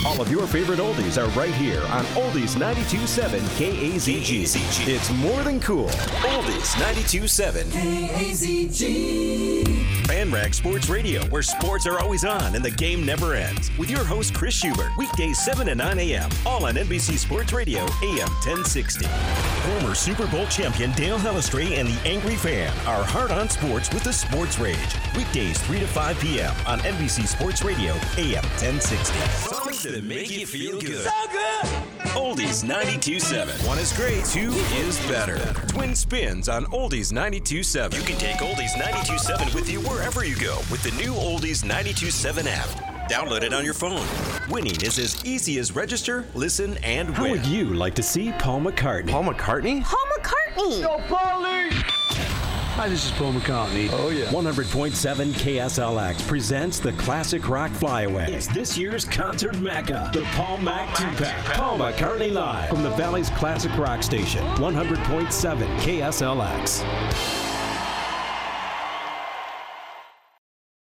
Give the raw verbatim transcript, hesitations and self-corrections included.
All of your favorite oldies are right here on Oldies ninety-two point seven K A Z G. It's more than cool. Oldies ninety-two point seven K A Z G. FanRag Sports Radio, where sports are always on and the game never ends. With your host, Chris Schubert, weekdays seven to nine a.m., all on N B C Sports Radio, A M ten sixty. Former Super Bowl champion Dale Hellestree and the Angry Fan are hard on sports with the Sports Rage. Weekdays three to five p.m. on N B C Sports Radio, A M ten sixty. Songs that make you feel good. So good! Oldies ninety-two point seven. One is great, two is better. Twin Spins on Oldies ninety-two point seven. You can take Oldies ninety-two point seven with you wherever you go with the new Oldies ninety-two point seven app. Download it on your phone. Winning is as easy as register, listen, and win. How would you like to see Paul McCartney? Paul McCartney? Paul McCartney! Yo, Paulie! Hi, this is Paul McCartney. Oh, yeah. one hundred point seven K S L X presents the Classic Rock Flyaway. It's this year's concert mecca, the Paul Mac two-pack. Paul McCartney Live from the Valley's Classic Rock Station, one hundred point seven K S L X.